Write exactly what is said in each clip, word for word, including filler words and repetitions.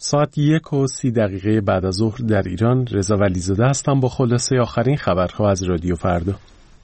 ساعت یک و سی دقیقه بعد از ظهر در ایران. رضا ولیزاده هستم با خلاصه آخرین خبرها از رادیو فردا.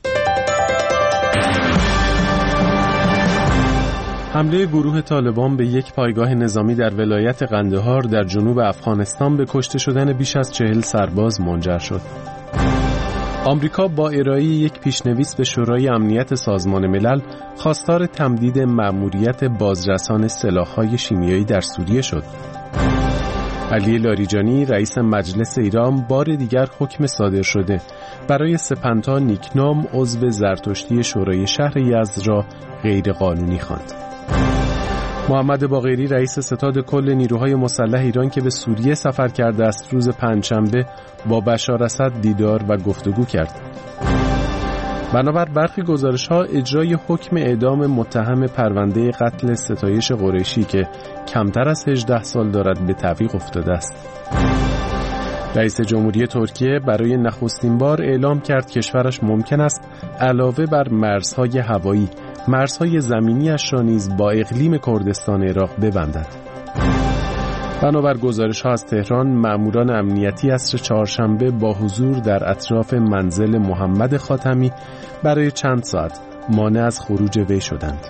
حمله گروه طالبان به یک پایگاه نظامی در ولایت قندهار در جنوب افغانستان به کشته شدن بیش از چهل سرباز منجر شد. آمریکا با ارائه یک پیشنویس به شورای امنیت سازمان ملل خواستار تمدید مأموریت بازرسان سلاح‌های شیمیایی در سوریه شد. علی لاریجانی رئیس مجلس ایران بار دیگر حکم صادر شده برای سپنتا نیکنام عضو زرتشتی شورای شهر یزد را غیر قانونی خواند. محمد باقری رئیس ستاد کل نیروهای مسلح ایران که به سوریه سفر کرده است روز پنجشنبه با بشار اسد دیدار و گفتگو کرد. بنابر برخی گزارش‌ها اجرای حکم اعدام متهم پرونده قتل ستایش قریشی که کمتر از هجده سال دارد به تعویق افتاده است. رئیس جمهوری ترکیه برای نخستین بار اعلام کرد کشورش ممکن است علاوه بر مرزهای هوایی، مرزهای زمینی‌اش را نیز با اقلیم کردستان عراق ببندد. بنابر گزارش‌ها از تهران، مأموران امنیتی عصر چهارشنبه با حضور در اطراف منزل محمد خاتمی برای چند ساعت مانع از خروج وی شدند.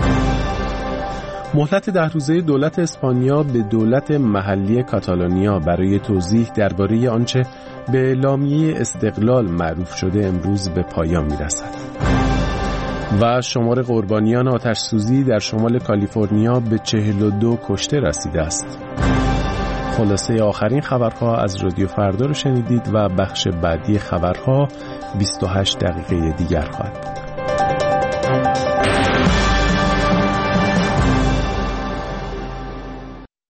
مهلت ده روزه دولت اسپانیا به دولت محلی کاتالونیا برای توضیح درباره آنچه به اعلامیه استقلال معروف شده امروز به پایان می‌رسد. و شمار قربانیان آتش‌سوزی در شمال کالیفرنیا به چهل و دو کشته رسیده است. خلاصه آخرین خبرها از رادیو فردا رو شنیدید و بخش بعدی خبرها بیست و هشت دقیقه دیگر خواهد بود.